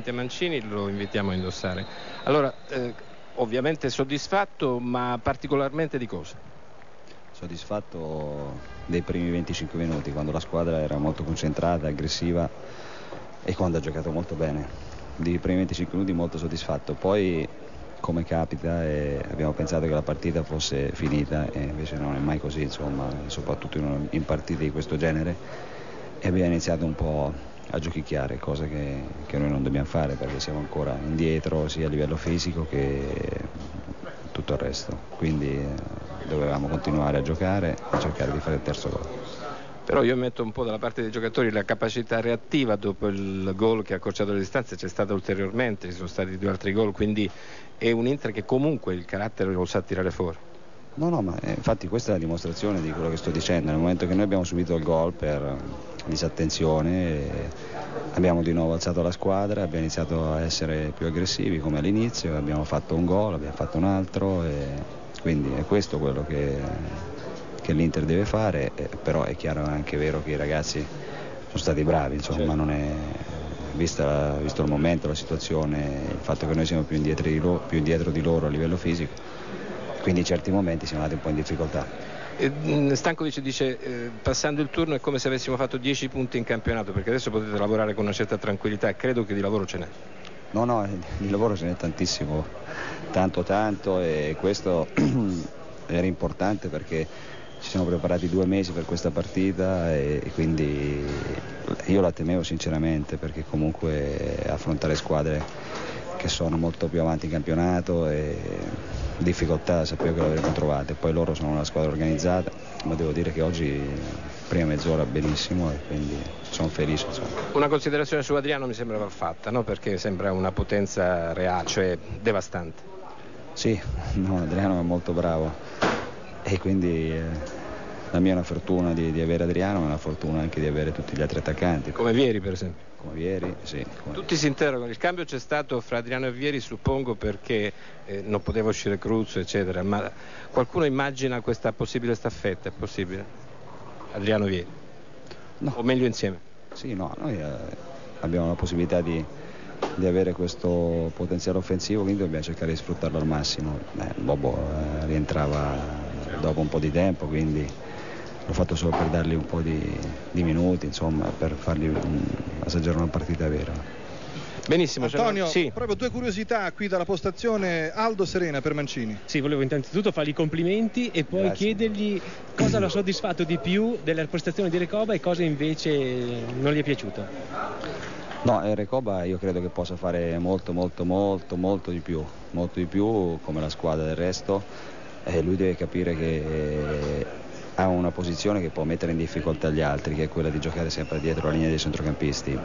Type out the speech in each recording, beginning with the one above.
Mancini, lo invitiamo a indossare. Allora, ovviamente soddisfatto, ma particolarmente di cosa? Soddisfatto dei primi 25 minuti, quando la squadra era molto concentrata, aggressiva e quando ha giocato molto bene. Dei primi 25 minuti molto soddisfatto. Poi, come capita, abbiamo pensato che la partita fosse finita e invece non è mai così, insomma, soprattutto in partite di questo genere, e abbiamo iniziato un po' a giochicchiare, cosa che noi non dobbiamo fare perché siamo ancora indietro sia a livello fisico che tutto il resto, quindi dovevamo continuare a giocare e cercare di fare il terzo gol. Però io metto un po' dalla parte dei giocatori la capacità reattiva dopo il gol che ha accorciato le distanze, c'è stata ulteriormente, ci sono stati 2 altri gol, quindi è un Inter che comunque il carattere lo sa tirare fuori. No, ma infatti questa è la dimostrazione di quello che sto dicendo. Nel momento che noi abbiamo subito il gol per disattenzione, abbiamo di nuovo alzato la squadra, abbiamo iniziato a essere più aggressivi come all'inizio, abbiamo fatto un gol, abbiamo fatto un altro, e quindi è questo quello che l'Inter deve fare, però è chiaro, è anche vero che i ragazzi sono stati bravi, insomma, certo. Non è, visto il momento, la situazione, il fatto che noi siamo più indietro di loro a livello fisico, quindi in certi momenti siamo andati un po' in difficoltà. Stankovic dice passando il turno è come se avessimo fatto 10 punti in campionato, perché adesso potete lavorare con una certa tranquillità, e credo che di lavoro ce n'è. No, di lavoro ce n'è tantissimo, tanto, e questo era importante perché ci siamo preparati 2 mesi per questa partita e quindi io la temevo sinceramente, perché comunque affrontare squadre che sono molto più avanti in campionato e difficoltà sapevo che l'avremmo trovate. Poi loro sono una squadra organizzata, ma devo dire che oggi prima mezz'ora benissimo e quindi sono felice, insomma. Una considerazione su Adriano mi sembrava fatta, no? Perché sembra una potenza reale, cioè devastante. Sì, no, Adriano è molto bravo e quindi la mia è una fortuna di avere Adriano, ma è una fortuna anche di avere tutti gli altri attaccanti. Come Vieri, per esempio. Come Vieri, sì. Tutti si interrogano, il cambio c'è stato fra Adriano e Vieri, suppongo perché non poteva uscire Cruz, eccetera, ma qualcuno immagina questa possibile staffetta? È possibile? Adriano Vieri? No. O meglio insieme? Sì, no, noi abbiamo la possibilità di avere questo potenziale offensivo, quindi dobbiamo cercare di sfruttarlo al massimo. Bobo rientrava dopo un po' di tempo, quindi l'ho fatto solo per dargli un po' di minuti, insomma, per fargli assaggiare una partita vera. Benissimo. Antonio, sì. Proprio 2 curiosità qui dalla postazione. Aldo Serena per Mancini. Sì, volevo innanzitutto fargli i complimenti e poi chiedergli cosa l'ha soddisfatto di più della prestazione di Recoba e cosa invece non gli è piaciuto. No, Recoba io credo che possa fare molto di più come la squadra del resto, lui deve capire che ha una posizione che può mettere in difficoltà gli altri, che è quella di giocare sempre dietro la linea dei centrocampisti,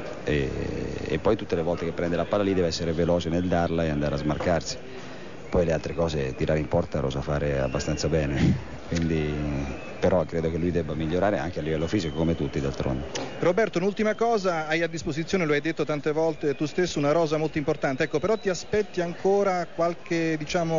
e poi tutte le volte che prende la palla lì deve essere veloce nel darla e andare a smarcarsi. Poi le altre cose, tirare in porta lo sa fare abbastanza bene, quindi però credo che lui debba migliorare anche a livello fisico, come tutti d'altronde. Roberto, un'ultima cosa, hai a disposizione, lo hai detto tante volte tu stesso, una rosa molto importante, ecco, però ti aspetti ancora qualche,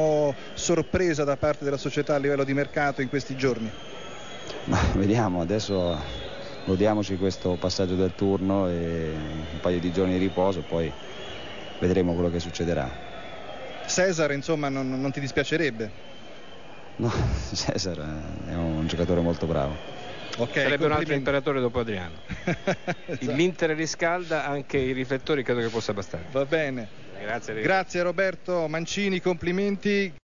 sorpresa da parte della società a livello di mercato in questi giorni? Ma vediamo, adesso godiamoci questo passaggio del turno e un paio di giorni di riposo, poi vedremo quello che succederà. Cesar, insomma, non ti dispiacerebbe? No, Cesar è un giocatore molto bravo. Okay, sarebbe un altro imperatore dopo Adriano. Esatto. L'Inter riscalda, anche i riflettori credo che possa bastare. Va bene. Grazie Roberto Mancini, complimenti.